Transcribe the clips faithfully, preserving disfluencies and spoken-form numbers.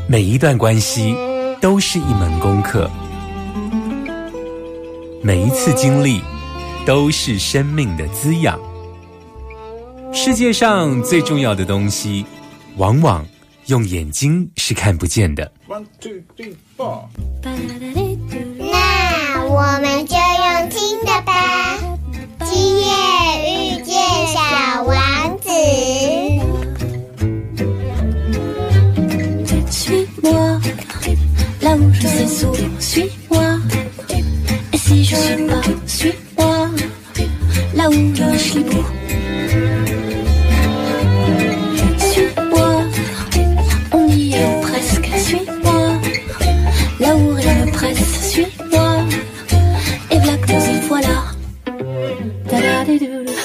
每一段关系都是一门功课，每一次经历都是生命的滋养。世界上最重要的东西，往往用眼睛是看不见的。 One, two, three, four. 那我们就用听的吧。今夜遇见小王子。 Suis-moi, là où je sais sourd, suis-moi. Et si je suis pas, suis-moi, là où je suis beau. Suis-moi, on y est presque, suis-moi, là où rien ne presse, suis-moi. Et voilà que nous y voilà. Da-da-di-do-do.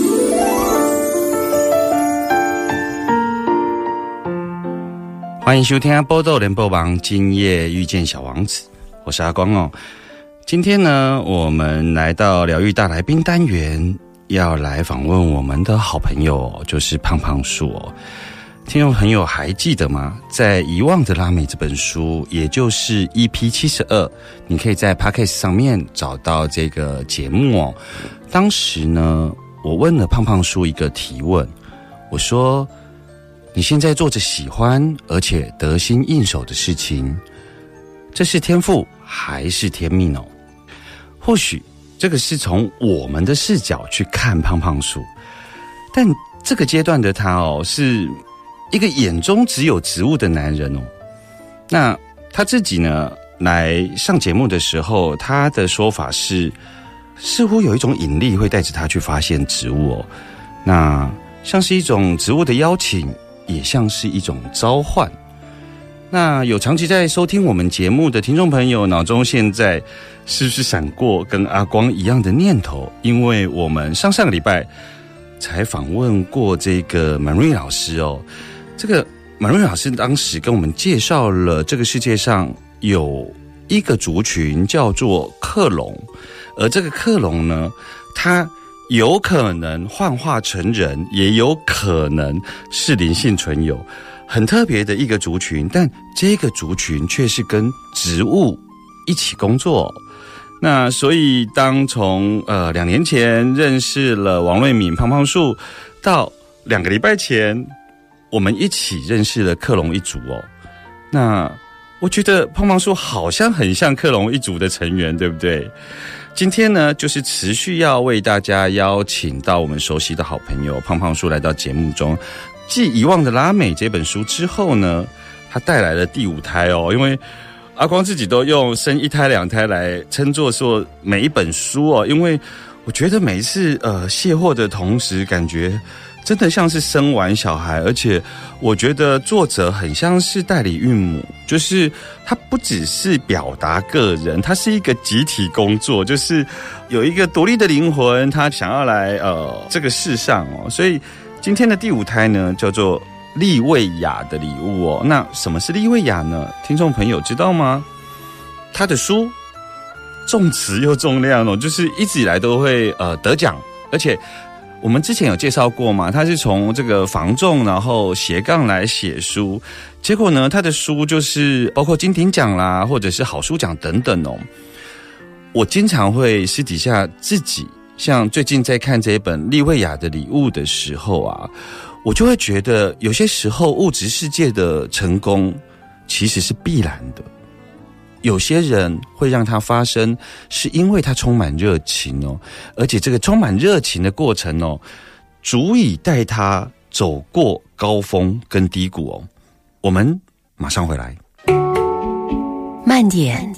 欢迎收听《波豆联播网》，今夜遇见小王子，我是阿光哦。今天呢，我们来到疗愈大来宾单元，要来访问我们的好朋友，就是胖胖树哦。听众朋友还记得吗？在《遗忘的拉美》这本书，也就是 E P 七十二，你可以在 Podcast 上面找到这个节目哦。当时呢，我问了胖胖树一个提问，我说，你现在做着喜欢而且得心应手的事情，这是天赋还是天命哦？或许这个是从我们的视角去看胖胖树，但这个阶段的他哦，是一个眼中只有植物的男人哦。那他自己呢，来上节目的时候，他的说法是，似乎有一种引力会带着他去发现植物哦。那像是一种植物的邀请，也像是一种召唤。那有长期在收听我们节目的听众朋友，脑中现在是不是闪过跟阿光一样的念头？因为我们上上个礼拜才访问过这个满瑞老师哦。这个满瑞老师当时跟我们介绍了这个世界上有一个族群叫做克隆，而这个克隆呢，它有可能幻化成人，也有可能是灵性存有，很特别的一个族群，但这个族群却是跟植物一起工作。那所以当从呃两年前认识了王瑞敏胖胖树，到两个礼拜前我们一起认识了克隆一族哦。那我觉得胖胖树好像很像克隆一族的成员，对不对？今天呢，就是持续要为大家邀请到我们熟悉的好朋友胖胖树来到节目中。继《遗忘的拉美》这本书之后呢，他带来了第五胎哦。因为阿光自己都用生一胎两胎来称作说每一本书哦，因为我觉得每一次呃卸货的同时，感觉真的像是生完小孩，而且我觉得作者很像是代理孕母，就是他不只是表达个人，他是一个集体工作，就是有一个独立的灵魂，他想要来呃这个世上哦。所以今天的第五胎呢，叫做利未亚的礼物哦。那什么是利未亚呢？听众朋友知道吗？他的书重词又重量哦，就是一直以来都会呃得奖，而且我们之前有介绍过嘛，他是从这个房仲然后斜杠来写书，结果呢他的书就是包括金鼎奖啦，或者是好书奖等等哦。我经常会私底下自己，像最近在看这一本利未亚的礼物的时候啊，我就会觉得有些时候物质世界的成功其实是必然的，有些人会让它发生，是因为他充满热情哦，而且这个充满热情的过程哦，足以带他走过高峰跟低谷哦。我们马上回来。 慢点，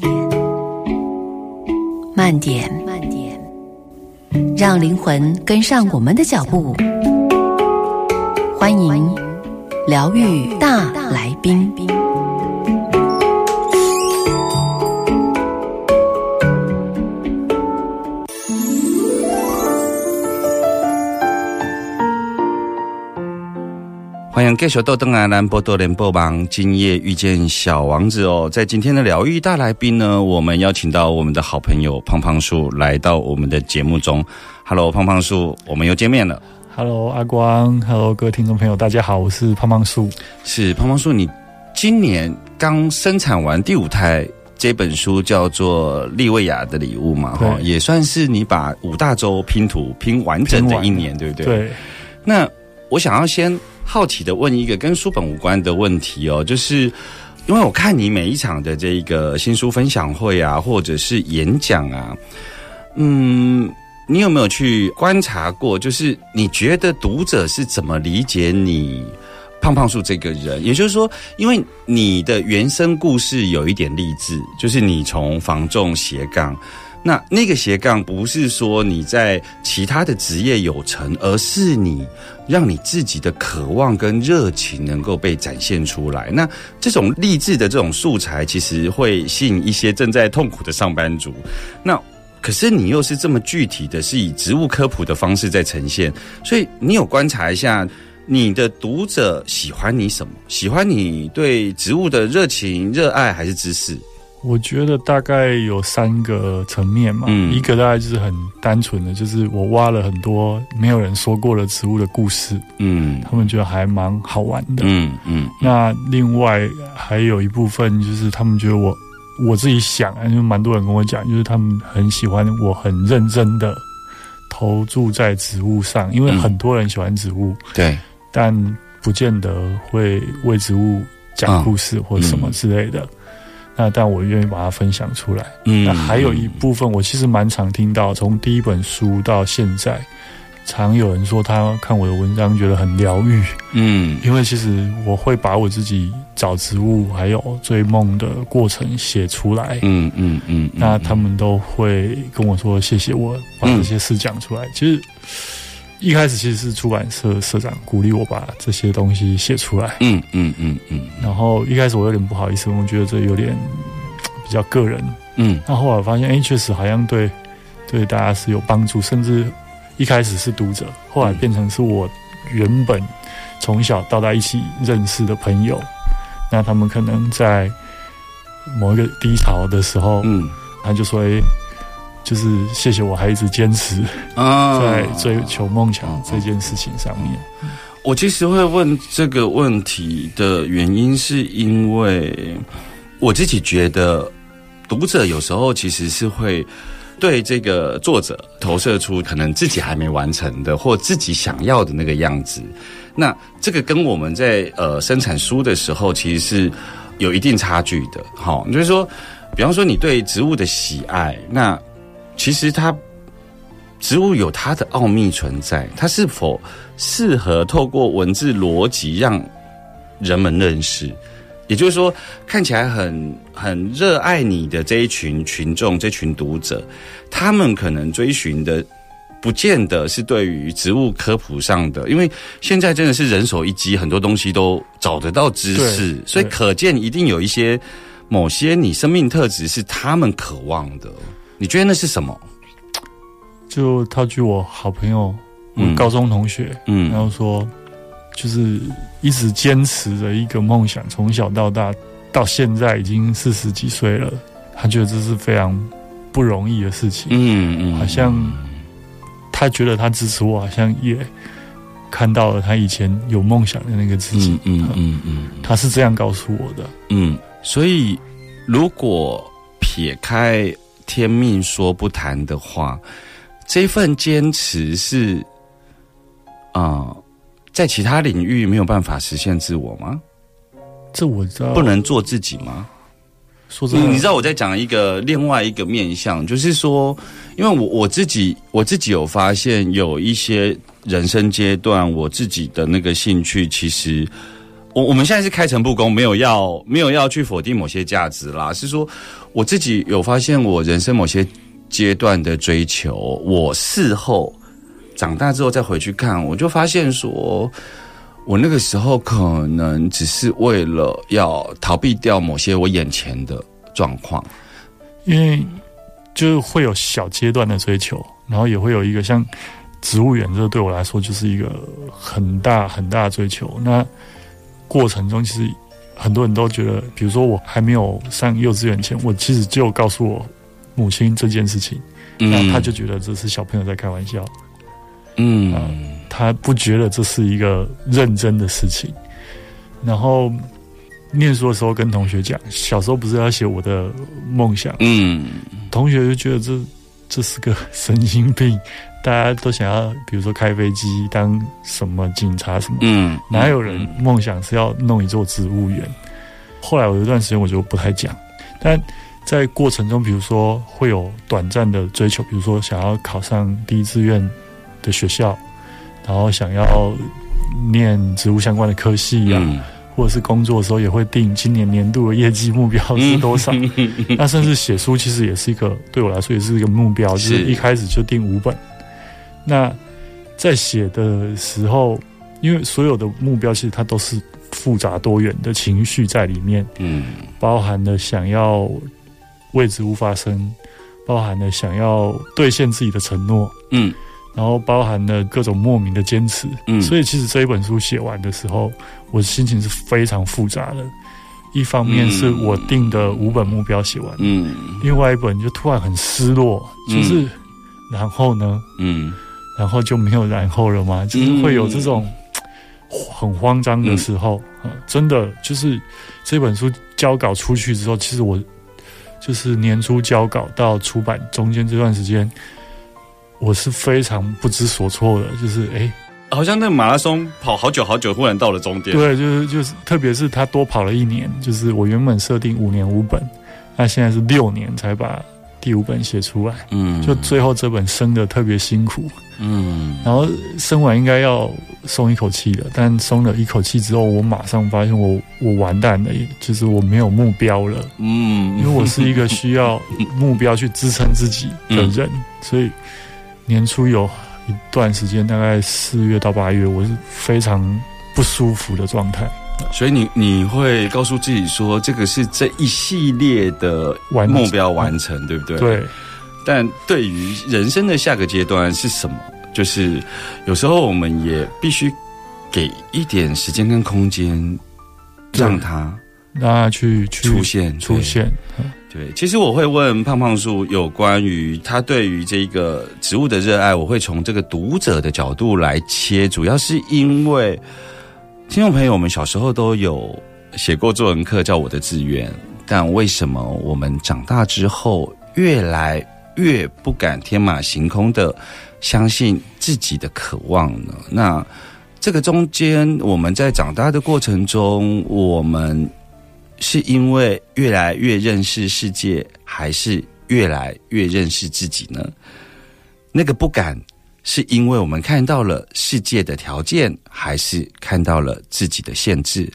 慢点，慢点，让灵魂跟上我们的脚步。欢迎疗愈大来宾。 欢迎继续到登来兰波多联播网，今夜遇见小王子哦。在今天的疗愈大来宾呢，我们邀请到我们的好朋友胖胖树来到我们的节目中。Hello， 胖胖树，我们又见面了。 Hello， 阿光 ，Hello， 各位听众朋友，大家好，我是胖胖树。 是胖胖树，你今年刚生产完第五胎。这本书叫做《利维亚的礼物》嘛，哈，也算是你把五大洲拼图拼完整的一年，对不对？对。那我想要先好奇的问一个跟书本无关的问题哦，就是因为我看你每一场的这个新书分享会啊，或者是演讲啊，嗯，你有没有去观察过？就是你觉得读者是怎么理解你？胖胖树这个人，也就是说，因为你的原生故事有一点励志，就是你从房仲斜杠，那那个斜杠不是说你在其他的职业有成，而是你让你自己的渴望跟热情能够被展现出来。那这种励志的这种素材，其实会吸引一些正在痛苦的上班族。那可是你又是这么具体的，是以植物科普的方式在呈现，所以你有观察一下。你的读者喜欢你什么？喜欢你对植物的热情、热爱，还是知识？ 我觉得大概有三个层面嘛。嗯，一个大概就是很单纯的，就是我挖了很多没有人说过的植物的故事。嗯，他们觉得还蛮好玩的。嗯嗯。那另外还有一部分就是他们觉得我我自己想，因为蛮多人跟我讲，就是他们很喜欢我很认真的投注在植物上，因为很多人喜欢植物。嗯、对。但不见得会为植物讲故事或什么之类的，嗯、那但我愿意把它分享出来。嗯，那还有一部分，我其实蛮常听到，从第一本书到现在，常有人说他看我的文章觉得很疗愈。嗯，因为其实我会把我自己找植物还有追梦的过程写出来。嗯嗯嗯，那他们都会跟我说谢谢我把这些事讲出来。嗯、其实。一开始其实是出版社社长鼓励我把这些东西写出来，嗯嗯嗯嗯。然后一开始我有点不好意思，我觉得这有点比较个人，嗯。那后来我发现，哎，确实好像对对大家是有帮助，甚至一开始是读者，后来变成是我原本从小到大一起认识的朋友，那他们可能在某一个低潮的时候，嗯，他就说，哎。就是谢谢我还一直坚持在追求梦想这件事情上面。 我其实会问这个问题的原因，是因为我自己觉得读者有时候其实是会对这个作者投射出可能自己还没完成的或自己想要的那个样子。那这个跟我们在呃生产书的时候其实是有一定差距的。好，就是说，比方说你对植物的喜爱，那其实它植物有它的奥秘存在，它是否适合透过文字逻辑让人们认识？也就是说，看起来很很热爱你的这一群群众、这群读者，他们可能追寻的不见得是对于植物科普上的，因为现在真的是人手一机，很多东西都找得到知识，所以可见一定有一些某些你生命特质是他们渴望的。你觉得那是什么？ 就套句我好朋友，我高中同学，嗯，然后说，就是一直坚持的一个梦想，从小到大，到现在已经四十几岁了，他觉得这是非常不容易的事情。嗯嗯，好像他觉得他支持我，好像也看到了他以前有梦想的那个自己。嗯嗯嗯嗯，他是这样告诉我的。 嗯，所以如果撇开天命说不谈的话，这份坚持是啊、呃，在其他领域没有办法实现自我吗？ 这我知道， 不能做自己吗？ 说真的， 你知道我在讲一个另外一个面向，就是说，因为我我自己我自己有发现，有一些人生阶段，我自己的那个兴趣，其实我我们现在是开诚布公，没有要没有要去否定某些价值啦，是说我自己有发现，我人生某些阶段的追求，我事后长大之后再回去看，我就发现说，我那个时候可能只是为了要逃避掉某些我眼前的状况， 因为就会有小阶段的追求，然后也会有一个像植物园，这对我来说就是一个很大很大的追求。那过程中其实很多人都觉得，比如说我还没有上幼稚园前，我其实就告诉我母亲这件事情，嗯、然后他就觉得这是小朋友在开玩笑，嗯、呃，他不觉得这是一个认真的事情。然后念书的时候跟同学讲，小时候不是要写我的梦想，嗯，同学就觉得这这是个神经病，大家都想要比如说开飞机当什么警察什么，嗯，哪有人梦想是要弄一座植物园？后来我有一段时间我就不太讲，但在过程中比如说会有短暂的追求，比如说想要考上第一志愿的学校，然后想要念植物相关的科系啊，嗯，或者是工作的时候也会定今年年度的业绩目标是多少，嗯，那甚至写书其实也是一个对我来说也是一个目标，就是一开始就定五本。那在写的时候，因为所有的目标其实它都是复杂多元的情绪在里面，嗯，包含了想要为植物发声，包含了想要兑现自己的承诺，嗯，然后包含了各种莫名的坚持，嗯，所以其实这一本书写完的时候，我心情是非常复杂的。一方面是我定的五本目标写完，嗯，另外一本就突然很失落，就是，嗯，然后呢，嗯，然后就没有然后了吗？就是会有这种很慌张的时候，嗯，真的就是这本书交稿出去之后，其实我就是年初交稿到出版中间这段时间，我是非常不知所措的，就是哎。欸好像那个马拉松跑好久好久，忽然到了终点。 对，就是就是，特别是他多跑了一年，就是我原本设定五年五本，那现在是六年才把第五本写出来。嗯，就最后这本生的特别辛苦。嗯，然后生完应该要松一口气了，但松了一口气之后，我马上发现我我完蛋了，就是我没有目标了。嗯，因为我是一个需要目标去支撑自己的人，嗯，所以年初有一段时间，大概四月到八月，我是非常不舒服的状态。 所以你你会告诉自己说，这个是这一系列的目标完成，嗯，对不对？ 对。 但对于人生的下个阶段是什么？就是有时候我们也必须给一点时间跟空间，让它让它去去出现出现。 对，其实我会问胖胖树有关于他对于这个植物的热爱，我会从这个读者的角度来切，主要是因为听众朋友，我们小时候都有写过作文课叫我的志愿，但为什么我们长大之后越来越不敢天马行空的相信自己的渴望呢？那这个中间我们在长大的过程中，我们是因为越来越认识世界，还是越来越认识自己呢？那个不敢是因为我们看到了世界的条件，还是看到了自己的限制？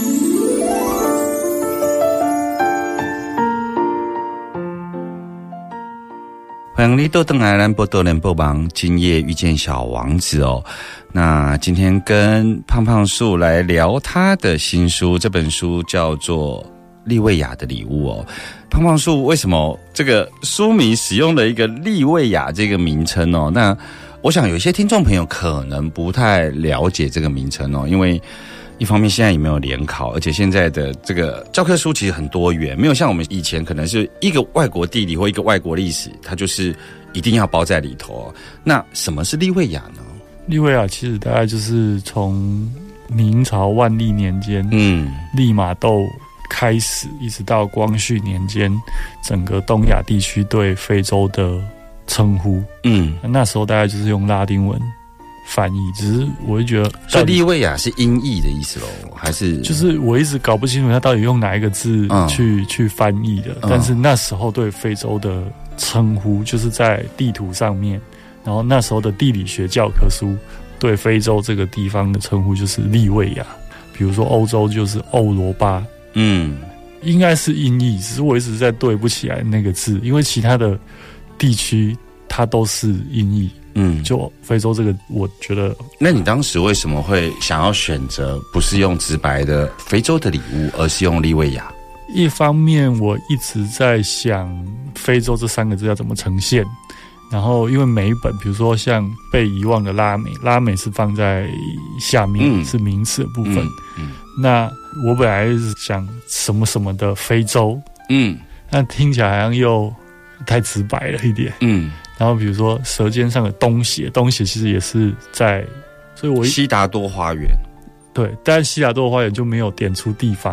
欢迎你到邓来兰波多联播网，今夜遇见小王子哦。那今天跟胖胖树来聊他的新书，这本书叫做《利维亚的礼物》哦。胖胖树为什么这个书名使用了一个利维亚这个名称哦？那我想有些听众朋友可能不太了解这个名称哦，因为一方面现在也没有联考，而且现在的这个教科书其实很多元，没有像我们以前可能是一个外国地理或一个外国历史，它就是一定要包在里头。那什么是利维亚呢？ 利维亚其实大概就是从明朝万历年间，嗯，利玛窦开始，一直到光绪年间，整个东亚地区对非洲的称呼，嗯，那时候大概就是用拉丁文翻译，只是我会觉得， 所以利维亚是音译的意思咯，还是就是我一直搞不清楚他到底用哪一个字去、嗯、去翻译的、嗯。但是那时候对非洲的称呼，就是在地图上面，然后那时候的地理学教科书对非洲这个地方的称呼就是利维亚，比如说欧洲就是欧罗巴，嗯，应该是音译，只是我一直在对不起来那个字，因为其他的地区它都是音译。嗯，就非洲这个，我觉得， 那你当时为什么会想要选择不是用直白的非洲的礼物，而是用利维亚？ 一方面，我一直在想非洲这三个字要怎么呈现，然后因为每一本，比如说像被遗忘的拉美，拉美是放在下面，嗯、是名词的部分。嗯嗯、那我本来是想什么什么的非洲，嗯，那听起来好像又太直白了一点，嗯。然后比如说舌尖上的东协，东协其实也是在，所以我西达多花园， 对，但是西达多花园就没有点出地方了，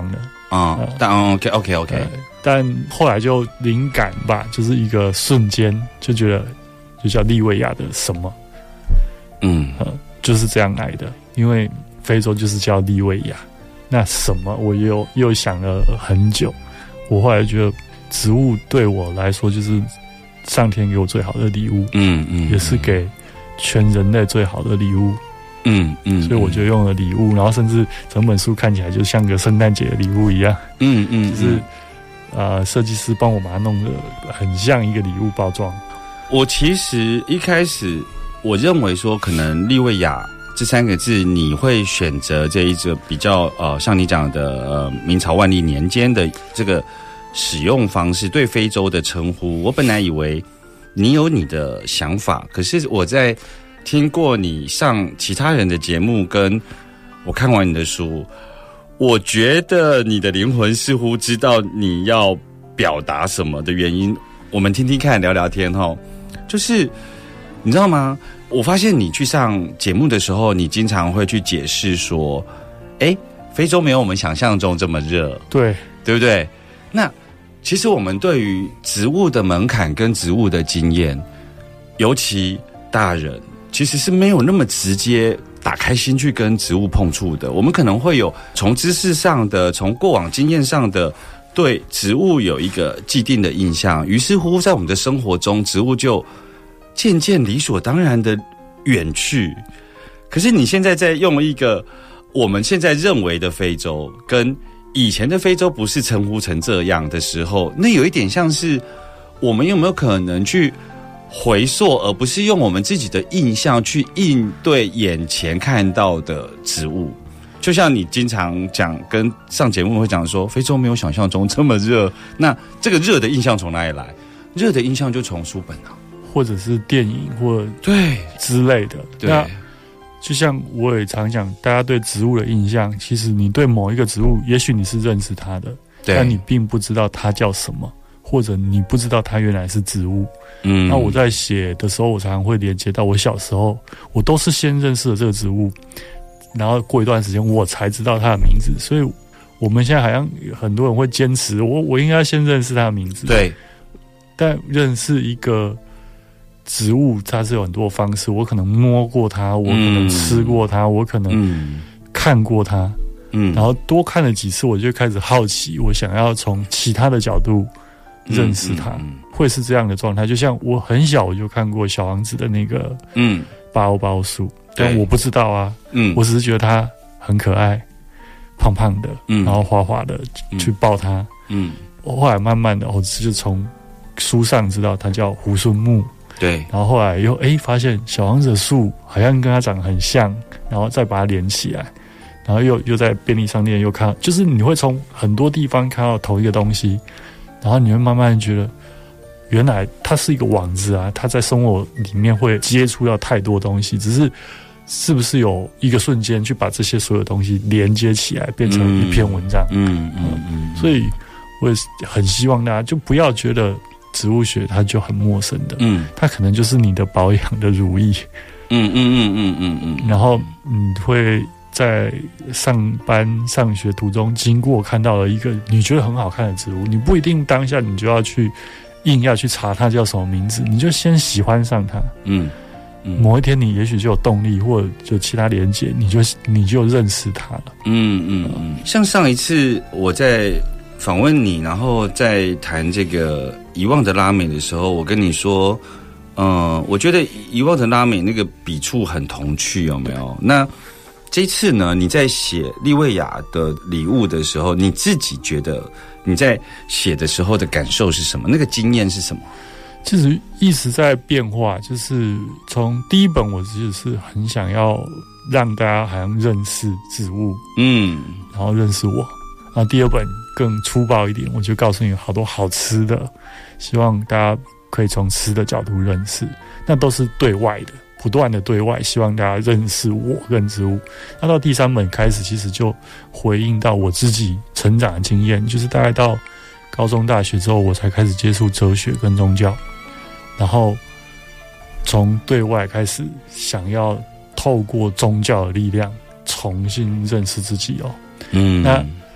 啊、嗯，但 OK OK OK，、呃、 但后来就灵感吧，就是一个瞬间就觉得就叫利维亚的什么，嗯，呃，就是这样来的。因为非洲就是叫利维亚，那什么我又又想了很久，我后来觉得植物对我来说就是上天给我最好的礼物，嗯嗯，也是给全人类最好的礼物。嗯嗯，所以我就用了礼物，然后甚至整本书看起来就像个圣诞节的礼物一样。嗯嗯，就是呃，设计师帮我把它弄得很像一个礼物包装。 我其实一开始我认为说，可能利维亚这三个字，你会选择这一个比较呃，像你讲的呃，明朝万历年间的这个使用方式，对非洲的称呼。我本来以为你有你的想法，可是我在听过你上其他人的节目，跟我看完你的书，我觉得你的灵魂似乎知道你要表达什么的原因。我们听听看，聊聊天齁。就是你知道吗？我发现你去上节目的时候，你经常会去解释说，哎，非洲没有我们想象中这么热， 对， 对不对？那其实我们对于植物的门槛跟植物的经验，尤其大人。其实是没有那么直接打开心去跟植物碰触的。我们可能会有从知识上的，从过往经验上的对植物有一个既定的印象，于是乎在我们的生活中，植物就渐渐理所当然的远去。可是你现在在用一个我们现在认为的非洲，跟以前的非洲不是称呼成这样的时候，那有一点像是我们有没有可能去回溯，而不是用我们自己的印象去应对眼前看到的植物。就像你经常讲，跟上节目会讲说，非洲没有想象中这么热。那这个热的印象从哪里来？热的印象就从书本啊， 或者是电影或对之类的。 对， 那就像我也常讲，大家对植物的印象，其实你对某一个植物，也许你是认识它的，但你并不知道它叫什么，或者你不知道它原来是植物。嗯，那我在写的时候，我常常会连接到我小时候，我都是先认识了这个植物，然后过一段时间我才知道它的名字。所以我们现在好像很多人会坚持，我我应该先认识它的名字。 对， 但认识一个植物，它是有很多方式。我可能摸过它，我可能吃过它，我可能看过它，嗯，然后多看了几次，我就开始好奇，我想要从其他的角度认识它，嗯嗯嗯，会是这样的状态。就像我很小我就看过小王子的那个嗯包包树，但我不知道啊，嗯，我只是觉得它很可爱，胖胖的，嗯，然后滑滑的，嗯，去抱它，嗯，我后来慢慢的，我就从书上知道它叫猢狲木， 对， 然后后来又哎发现小王子的树好像跟它长得很像，然后再把它连起来，然后又又在便利商店又看到，就是你会从很多地方看到同一个东西。然后你会慢慢觉得，原来它是一个网子啊，它在生活里面会接触到太多东西，只是是不是有一个瞬间去把这些所有东西连接起来，变成一篇文章？嗯嗯 嗯, 嗯，所以我也很希望大家就不要觉得植物学它就很陌生的，嗯，它可能就是你的保养的乳液，嗯嗯嗯嗯嗯嗯，然后你会在上班上学途中经过看到了一个你觉得很好看的植物，你不一定当下你就要去硬要去查它叫什么名字，你就先喜欢上它，嗯，嗯某一天你也许就有动力或者就其他连结，你就你就认识它了。嗯嗯嗯。像上一次我在访问你，然后在谈这个遗忘的拉美的时候，我跟你说，嗯、呃，我觉得遗忘的拉美那个笔触很童趣，有没有？那这一次呢，你在写利维亚的礼物的时候，你自己觉得你在写的时候的感受是什么？那个经验是什么？ 其实一直在变化，就是从第一本我其实是很想要让大家好像认识植物，嗯，然后认识我，然后第二本更粗暴一点，我就告诉你好多好吃的，希望大家可以从吃的角度认识，那都是对外的。不断的对外，希望大家认识我跟植物。那到第三本开始，其实就回应到我自己成长的经验，就是大概到高中、大学之后，我才开始接触哲学跟宗教，然后从对外开始想要透过宗教的力量重新认识自己哦。嗯，那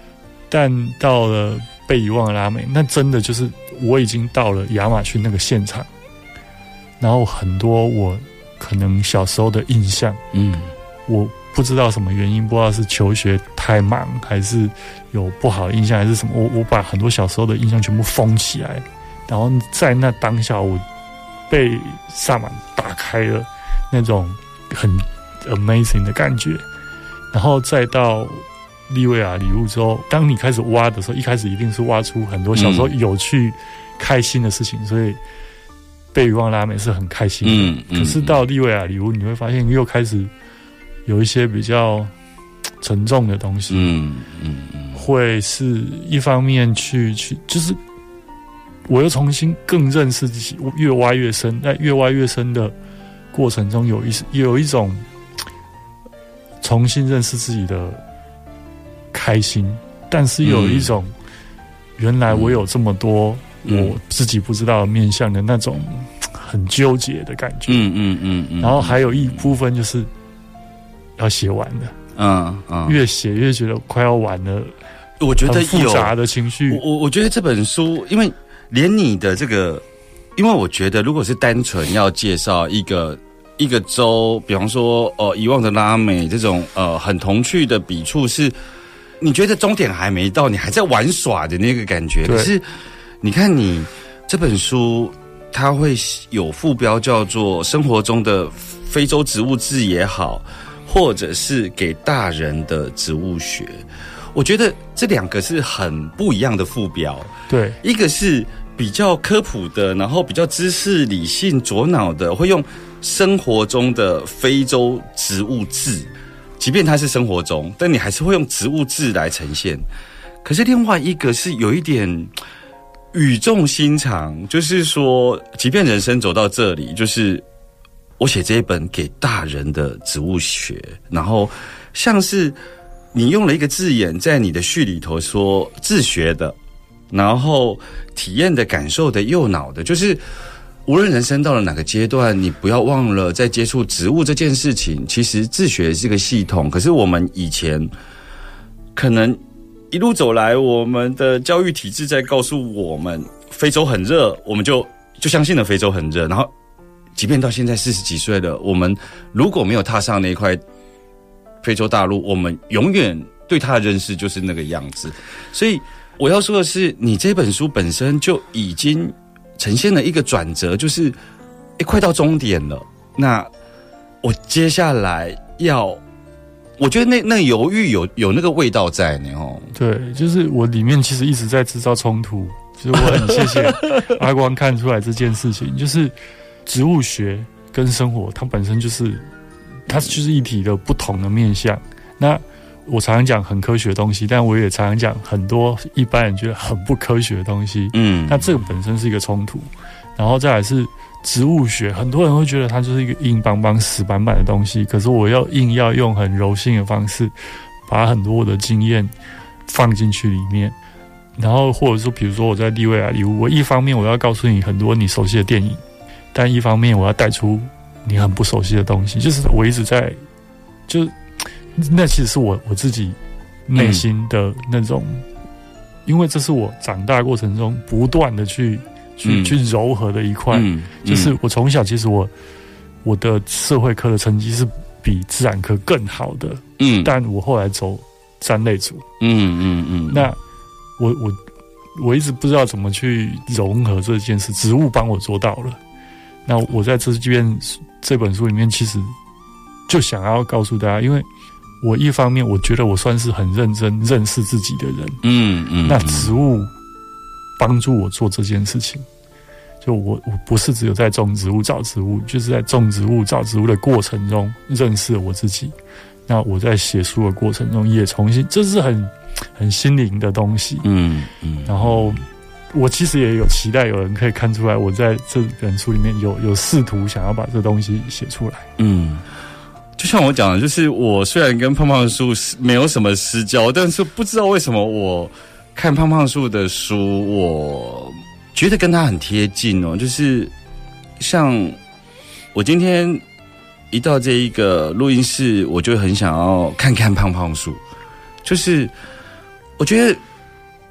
但到了被遗忘的拉美，那真的就是我已经到了亚马逊那个现场，然后很多我可能小时候的印象，嗯，我不知道什么原因，不知道是求学太忙，还是有不好的印象，还是什么，我我把很多小时候的印象全部封起来，然后在那当下，我被萨满打开了那种很 amazing 的感觉，然后再到利维亚礼物之后，当你开始挖的时候，一开始一定是挖出很多小时候有趣、开心的事情，所以被遗忘拉美是很开心的。嗯嗯、可是到利维亚礼物，你会发现又开始有一些比较沉重的东西。嗯嗯嗯，会是一方面去去，就是我又重新更认识自己，越挖越深，在越挖越深的过程中，有一有一种重新认识自己的开心，但是有一种、嗯、原来我有这么多我自己不知道的面向的那种很纠结的感觉。嗯嗯嗯嗯。然后还有一部分就是要写完了，嗯嗯，越写越觉得快要完了。 我觉得有很复杂的情绪。 我我觉得这本书，因为连你的这个，因为我觉得如果是单纯要介绍一个。一个州，比方说，呃，遗忘的拉美这种，呃，很童趣的笔触是，你觉得终点还没到，你还在玩耍的那个感觉。可是，你看你这本书，它会有副标叫做“生活中的非洲植物志”也好，或者是给大人的植物学。我觉得这两个是很不一样的副标。 对， 一个是比较科普的，然后比较知识理性左脑的，会用生活中的非洲植物志，即便它是生活中，但你还是会用植物志来呈现。可是另外一个是有一点语重心长，就是说，即便人生走到这里，就是我写这一本给大人的植物学，然后像是你用了一个字眼在你的序里头说自学的，然后体验的、感受的、右脑的，就是无论人生到了哪个阶段，你不要忘了在接触植物这件事情，其实自学是个系统。可是我们以前可能一路走来，我们的教育体制在告诉我们非洲很热，我们就就相信了非洲很热。然后即便到现在四十几岁了，我们如果没有踏上那块非洲大陆，我们永远对它的认识就是那个样子。所以我要说的是，你这本书本身就已经呈现了一个转折，就是诶快到终点了，那我接下来要，我觉得那那犹豫有有那个味道在呢哦。 对，就是我里面其实一直在制造冲突，就是我很谢谢阿光看出来这件事情，就是植物学跟生活它本身就是它就是一体的不同的面向。那我常常讲很科学的东西，但我也常常讲很多一般人觉得很不科学的东西。嗯，那这个本身是一个冲突。然后再来是植物学，很多人会觉得它就是一个硬邦邦、死板板的东西，可是我要硬要用很柔性的方式，把很多我的经验放进去里面。然后或者说，比如说我在利维亚礼物，我一方面我要告诉你很多你熟悉的电影，但一方面我要带出你很不熟悉的东西，就是我一直在就。那其实是我我自己内心的那种、嗯，因为这是我长大过程中不断的去去、嗯、去糅合的一块、嗯嗯，就是我从小其实我我的社会科的成绩是比自然科更好的，嗯，但我后来走三类组，嗯嗯嗯，那我我我一直不知道怎么去融合这件事，植物帮我做到了，那我在这边这本书里面其实就想要告诉大家，因为我一方面我觉得我算是很认真认识自己的人，嗯嗯，那植物帮助我做这件事情，就我我不是只有在种植物找植物，就是在种植物找植物的过程中认识了我自己。那我在写书的过程中也重新，这是很很心灵的东西，嗯嗯。然后我其实也有期待有人可以看出来，我在这本书里面有有试图想要把这东西写出来，嗯。 就像我讲的，就是我虽然跟胖胖树没有什么私交，但是不知道为什么我看胖胖树的书，我觉得跟他很贴近哦。就是像我今天一到这一个录音室，我就很想要看看胖胖树。就是我觉得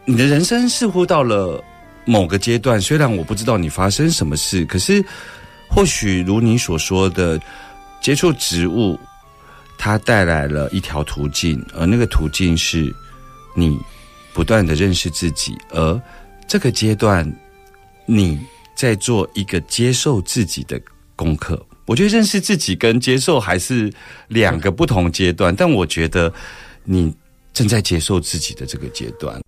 你的人生似乎到了某个阶段，虽然我不知道你发生什么事，可是或许如你所说的，接触植物它带来了一条途径，而那个途径是你不断的认识自己，而这个阶段你在做一个接受自己的功课。我觉得认识自己跟接受还是两个不同阶段，但我觉得你正在接受自己的这个阶段。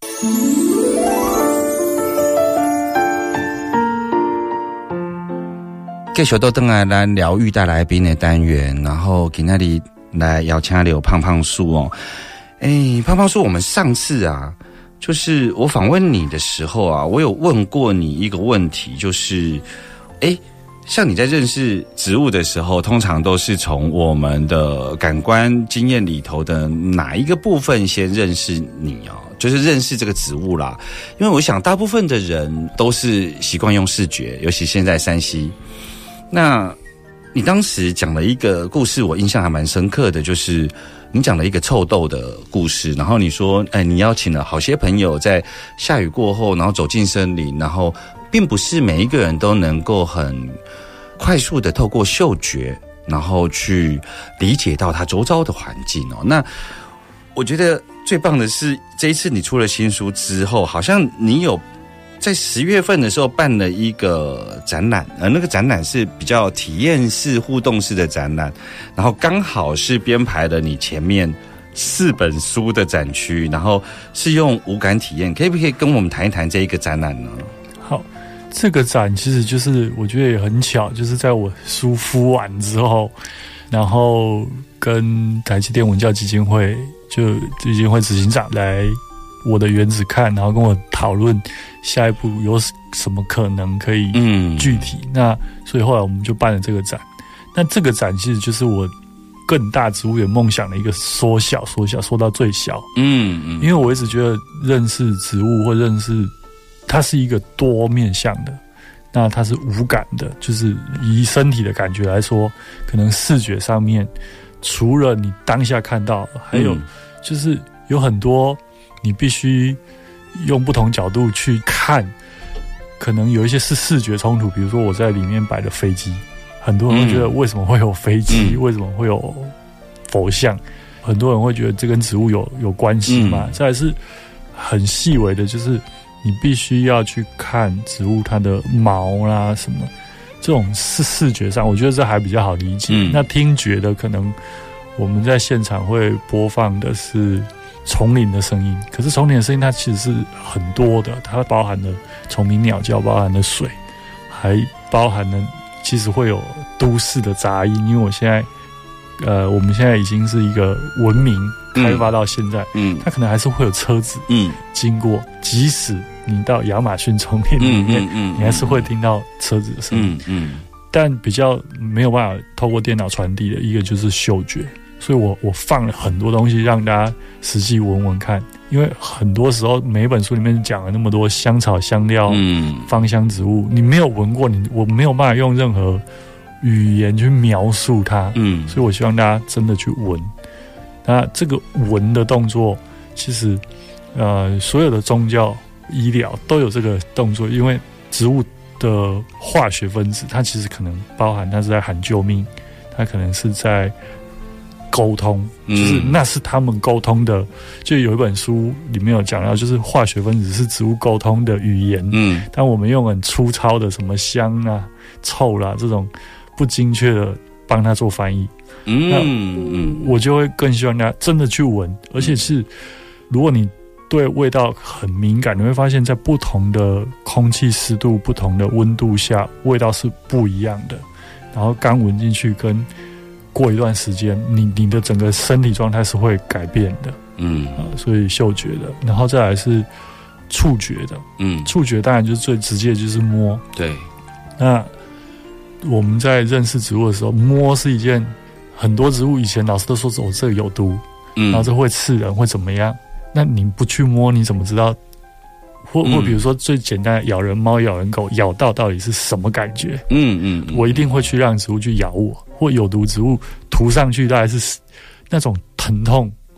继续都回来咱疗愈大来宾的单元，然后今天里来邀请到胖胖树哦。哎，胖胖树，我们上次啊，就是我访问你的时候啊，我有问过你一个问题，就是哎，像你在认识植物的时候，通常都是从我们的感官经验里头的哪一个部分先认识你啊？就是认识这个植物啦。因为我想大部分的人都是习惯用视觉，尤其现在三 C。那你当时讲了一个故事，我印象还蛮深刻的，就是你讲了一个臭豆的故事，然后你说，哎，你邀请了好些朋友在下雨过后，然后走进森林，然后并不是每一个人都能够很快速的透过嗅觉，然后去理解到它周遭的环境哦。那我觉得最棒的是，这一次你出了新书之后，好像你有在十月份的时候办了一个展览，呃，那个展览是比较体验式、互动式的展览，然后刚好是编排了你前面四本书的展区，然后是用无感体验，可以不可以跟我们谈一谈这一个展览呢？ 好，这个展其实就是我觉得也很巧，就是在我书敷完之后，然后跟台积电文教基金会就基金会执行长来我的园子看，然后跟我讨论下一步有什么可能可以具体、嗯、那所以后来我们就办了这个展。那这个展其实就是我更大植物园梦想的一个缩小缩小缩到最小。嗯嗯，因为我一直觉得认识植物或认识它是一个多面向的，那它是无感的，就是以身体的感觉来说，可能视觉上面除了你当下看到，还有就是有很多你必须用不同角度去看，可能有一些是视觉冲突，比如说我在里面摆的飞机，很多人会觉得为什么会有飞机、嗯、为什么会有佛像，很多人会觉得这跟植物有有关系嘛、嗯、再来是很细微的，就是你必须要去看植物它的毛啦什么，这种是视觉上我觉得这还比较好理解、嗯、那听觉的可能我们在现场会播放的是丛林的声音，可是丛林的声音它其实是很多的，它包含了虫鸣鸟叫，包含了水，还包含了其实会有都市的杂音，因为我现在呃，我们现在已经是一个文明开发到现在，嗯，它可能还是会有车子嗯经过，即使你到亚马逊丛林里面，嗯嗯嗯、你还是会听到车子的声音，嗯，嗯但比较没有办法透过电脑传递的一个就是嗅觉。所以我我放了很多东西让大家实际闻闻看，因为很多时候每一本书里面讲了那么多香草香料、嗯、芳香植物，你没有闻过，你我没有办法用任何语言去描述它，嗯，所以我希望大家真的去闻。那这个闻的动作，其实呃所有的宗教、医疗都有这个动作，因为植物的化学分子，它其实可能包含它是在喊救命，它可能是在沟通，就是那是他们沟通的。就有一本书里面有讲到，就是化学分子是植物沟通的语言。嗯，但我们用很粗糙的什么香啊、臭啦、啊、这种不精确的帮他做翻译。嗯那我就会更希望大家真的去闻，而且是如果你对味道很敏感，你会发现在不同的空气湿度、不同的温度下，味道是不一样的。然后刚闻进去跟过一段时间，你你的整个身体状态是会改变的，嗯、呃，所以嗅觉的，然后再来是触觉的，嗯，触觉当然就是最直接，就是摸， 对。 那我们在认识植物的时候，摸是一件很多植物以前老师都说哦这个有毒，嗯，然后这会刺人，会怎么样？那你不去摸，你怎么知道？或或比如说最简单的咬人猫、咬人狗，咬到到底是什么感觉？嗯嗯，我一定会去让植物去咬我，或有毒植物涂上去，大概是那种疼痛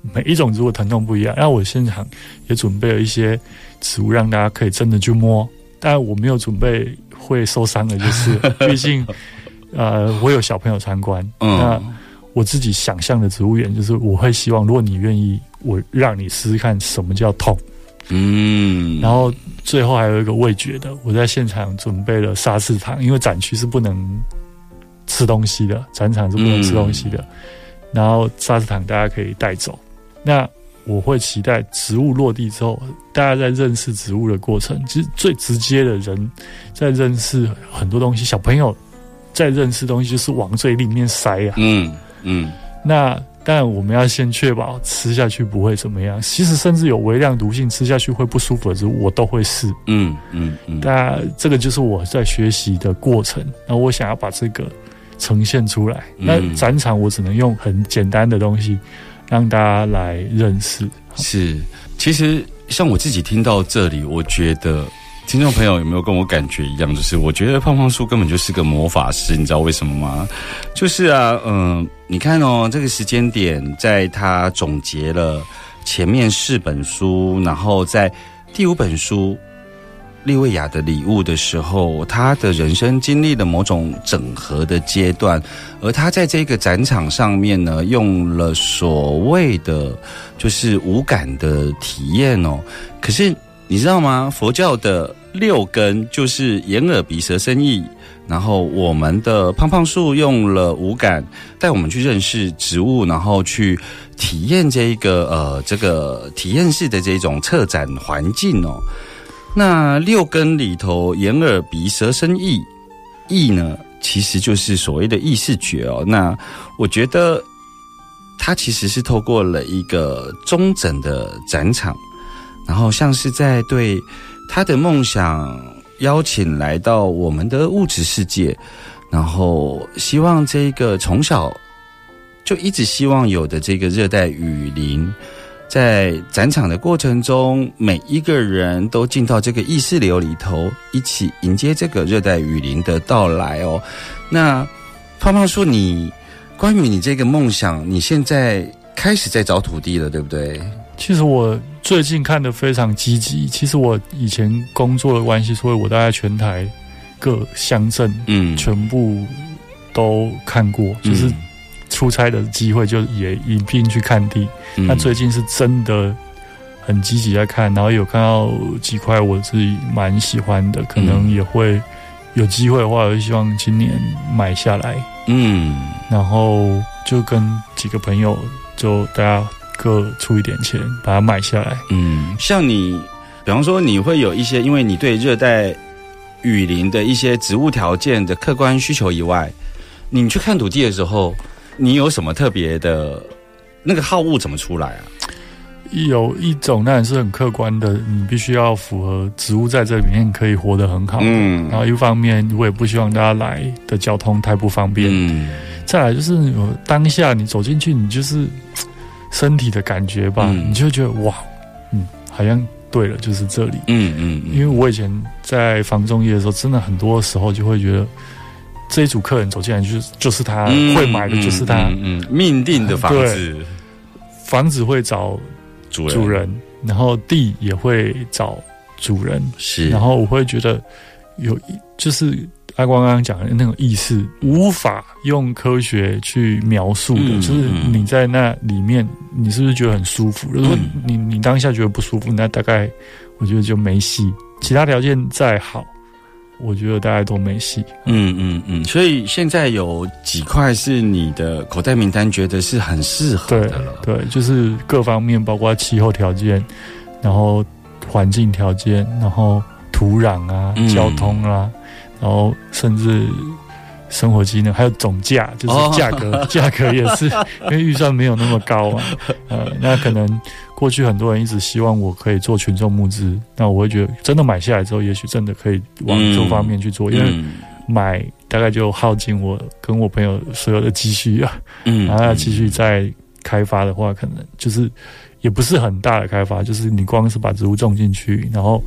每一种植物的疼痛不一样。然后我现场也准备了一些植物，让大家可以真的去摸。当然我没有准备会受伤的，就是毕竟呃我有小朋友参观，嗯、那我自己想象的植物园就是我会希望，如果你愿意，我让你试试看什么叫痛。嗯，然后最后还有一个味觉的，我在现场准备了沙士糖，因为展区是不能吃东西的，展场是不能吃东西的。嗯、然后沙士糖大家可以带走。那我会期待植物落地之后，大家在认识植物的过程，其实最直接的人在认识很多东西，小朋友在认识东西就是往嘴里面塞啊。嗯嗯，那。当然我们要先确保吃下去不会怎么样，其实甚至有微量毒性吃下去会不舒服的植物我都会试。嗯嗯嗯，那这个就是我在学习的过程，然后我想要把这个呈现出来。嗯、那展场我只能用很简单的东西让大家来认识。 是，其实像我自己听到这里，我觉得听众朋友有没有跟我感觉一样？就是我觉得胖胖树根本就是个魔法师，你知道为什么吗？就是啊，嗯、呃，你看哦，这个时间点，在他总结了前面四本书，然后在第五本书利维亚的礼物的时候，他的人生经历了某种整合的阶段，而他在这个展场上面呢，用了所谓的就是五感的体验哦，可是。你知道吗？佛教的六根就是眼耳鼻舌身意，然后我们的胖胖树用了五感带我们去认识植物，然后去体验这一个呃这个体验式的这种策展环境哦。那六根里头眼耳鼻舌身意，意呢其实就是所谓的意识觉哦。那我觉得它其实是透过了一个中整的展场。然后像是在对他的梦想邀请来到我们的物质世界，然后希望这个从小就一直希望有的这个热带雨林，在展场的过程中，每一个人都进到这个意识流里头，一起迎接这个热带雨林的到来哦。那胖胖说你关于你这个梦想，你现在开始在找土地了，对不对？ 其实我最近看得非常积极。其实我以前工作的关系，所以我大概全台各乡镇，嗯，全部都看过。嗯、就是出差的机会，就也一并去看地。嗯、那最近是真的很积极在看，然后有看到几块我自己蛮喜欢的，可能也会有机会的话，我就希望今年买下来。嗯，然后就跟几个朋友，就大家。各出一点钱把它买下来。 嗯，像你比方说你会有一些，因为你对热带雨林的一些植物条件的客观需求以外，你去看土地的时候，你有什么特别的那个好恶怎么出来啊？ 有一种当然是很客观的，你必须要符合植物在这里面可以活得很好。嗯，然后一方面我也不希望大家来的交通太不方便。嗯，再来就是当下你走进去，你就是身体的感觉吧，嗯、你就会觉得哇，嗯，好像对了，就是这里。嗯嗯嗯。因为我以前在房仲业的时候，真的很多时候就会觉得这一组客人走进来就是就是他、嗯、会买的，就是他，嗯, 嗯, 嗯命定的房子，房子会找主人，主人，然后地也会找主人，是，然后我会觉得有就是阿光刚刚讲的那种意识，无法用科学去描述的，嗯、就是你在那里面，你是不是觉得很舒服？如果你你当下觉得不舒服，那大概我觉得就没戏。其他条件再好，我觉得大概都没戏。 嗯嗯嗯。所以现在有几块是你的口袋名单，觉得是很适合的了。 对对，就是各方面，包括气候条件，然后环境条件，然后土壤啊、嗯、交通啊。然后甚至生活机能，还有总价，就是价格，哦、价格也是因为预算没有那么高啊。呃，那可能过去很多人一直希望我可以做群众募资，那我会觉得真的买下来之后，也许真的可以往这方面去做，嗯、因为买大概就耗尽我跟我朋友所有的积蓄啊。嗯，然后要继续再开发的话，可能就是也不是很大的开发，就是你光是把植物种进去，然后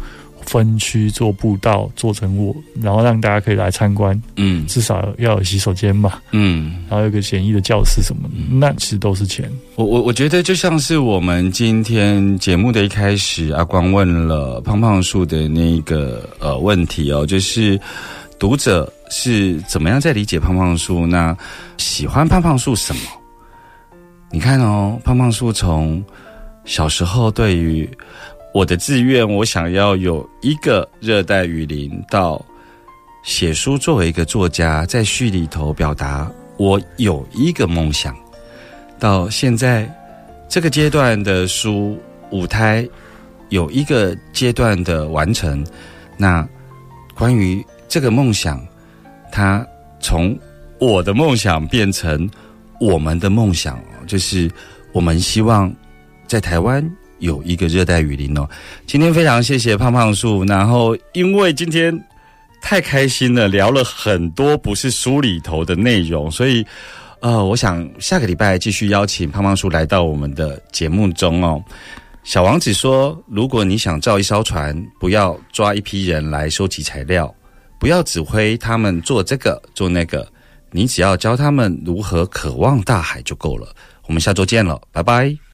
分区做步道，做成我，然后让大家可以来参观。嗯，至少要有洗手间嘛。嗯，然后有个简易的教室什么的，嗯、那其实都是钱。 我我我觉得就像是我们今天节目的一开始，阿光问了胖胖树的那个呃问题哦，就是读者是怎么样在理解胖胖树？那喜欢胖胖树什么？你看哦，胖胖树从小时候对于我的志愿，我想要有一个热带雨林，到写书作为一个作家，在序里头表达我有一个梦想，到现在这个阶段的书舞台有一个阶段的完成。那关于这个梦想，它从我的梦想变成我们的梦想，就是我们希望在台湾有一个热带雨林哦。今天非常谢谢胖胖树，然后因为今天太开心了，聊了很多不是书里头的内容，所以呃，我想下个礼拜继续邀请胖胖树来到我们的节目中哦。小王子说，如果你想造一艘船，不要抓一批人来收集材料，不要指挥他们做这个做那个，你只要教他们如何渴望大海就够了。我们下周见了，拜拜。